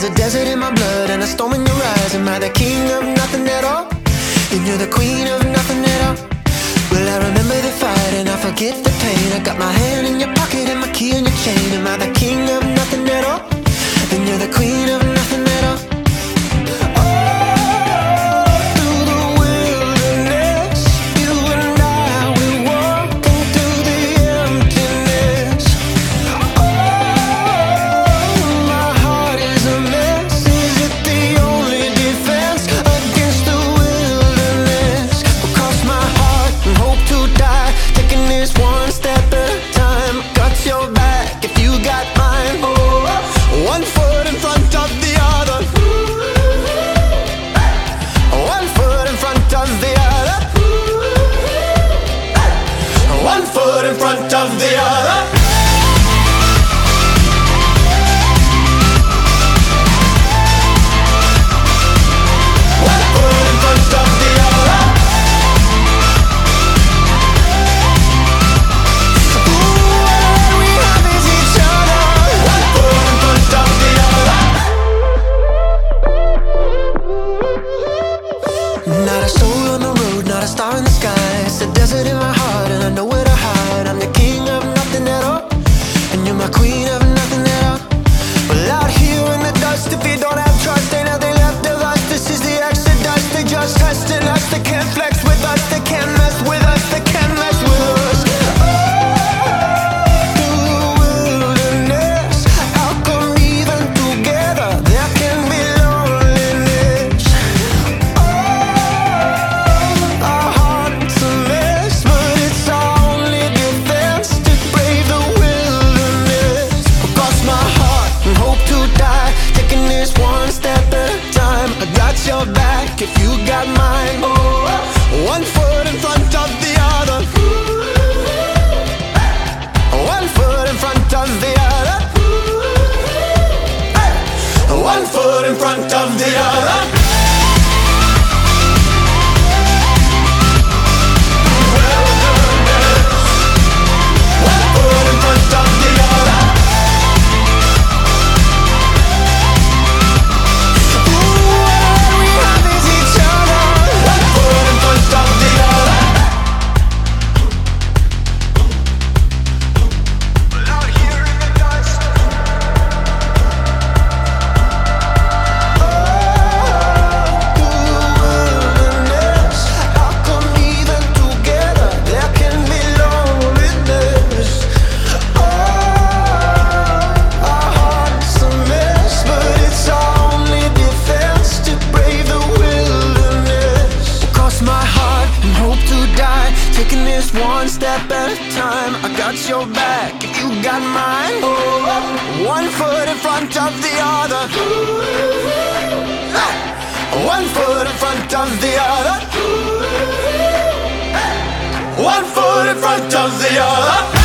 a desert in my blood and a storm in your eyes. Am I the king of nothing at all? Then you're the queen of nothing at all. Well, I remember the fight and I forget the pain. I got my hand in your pocket and my key in your chain. Am I the king of nothing at all? Then you're the queen of nothing at all. In front of the other. One foot in front of the other. Ooh, all we have is each other. One foot in front of the other. Not a soul on the road, not a star in the sky. It's a desert in my heart and I know where to hide. I'm the king of nothing at all, and you're my queen of nothing at all. Well, out here in the dust, if you don't have trust, ain't nothing left of us. This is the exodus. They just testing us. They can't flex with us. They can't mess with us. They can't mess with us. Through the wilderness, how come even together there can be loneliness? Our hearts a mess, but it's our only defense to brave the wilderness. Across my heart and hope to die, taking this one step at a time. I got your back if you got mine. One foot in front of the other. One foot in front of the other. One foot in front of the other. Taking this one step at a time. I got your back if you got mine. One foot in front of the other. One foot in front of the other. One foot in front of the other.